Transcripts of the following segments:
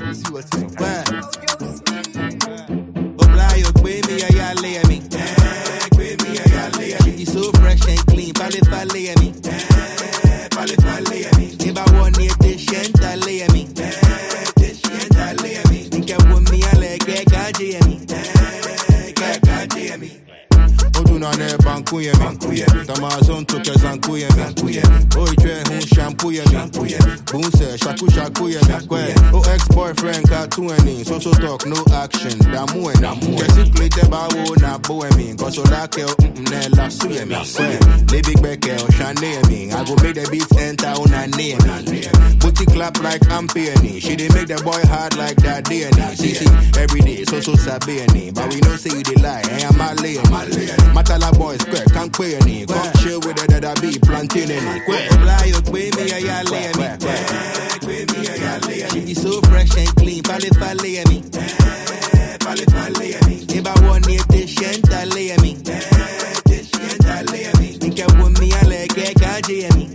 see what's in where? Oblio, baby, I lay me. Baby, I lay me. She so fresh and clean, pale me. Pale me. If I want it, this shit, I lay me. This shit, I lay me. Think I want me, I like it, can't me. Can't me. Oduna ne banku ye mi, Tamazon toke zanku ye mi. Oitre hun shampoo ye mi, Bunse shaku ye mi. O ex-boyfriend ka tu eni, so talk no action, damu eni. Kesi plete ba wo na bo emi, cause olake o ne la su ye mi. Baby beke o shane ye mi, I go make the beats enter on a name. Booty clap like I'm peony, she dey make the boy hard like that DNA. See, every day, so sabi eni, but we know say you dey lie, I'm a lay. Matala boys, quick, can't quay any. Come chill with the that be planting any. Quick, Oblio, baby, I lay me. Baby, I lay me. She so fresh and clean, pale me. Pale me. If I want it, this shit, I lay me. This shit, I lay me. Think I want me, I like it, can't me.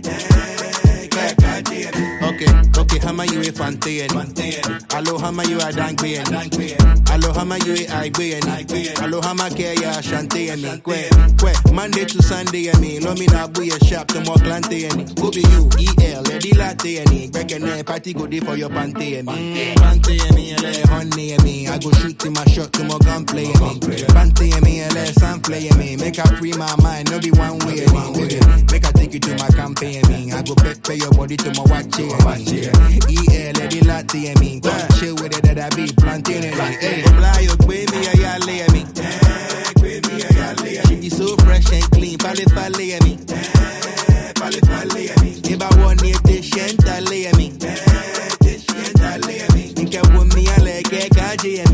Okay, hama you a fante Alo hama you a dankbe Alo hama you a aigbe Alo hama ke ya shante Kwe, Monday to Sunday Lo mi na buye shop to mo klante Go be you, EL, edi latte Bekene party go day for your pante Pante ele honey I go shoot in my shot to mo gunplay Pante ele sunplay Make her free my mind, no be one way Make her take you to my campaign I go pay your body to my watch EL, edi latte Come chill with it that I be planting Oblio, baby, I lay me. Baby, I lay me. She so fresh and clean, pale me. Pale me. If I want it, this shit, I lay me. This shit, I lay me. Think I want me, I like it, can't